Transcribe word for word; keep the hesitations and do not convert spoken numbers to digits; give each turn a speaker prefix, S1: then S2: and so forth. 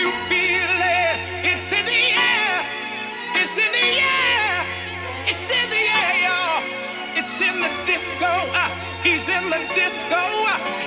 S1: you feel it? It's in the air. It's in the air. It's in the air, y'all. It's in the disco. Uh, he's in the disco. Uh,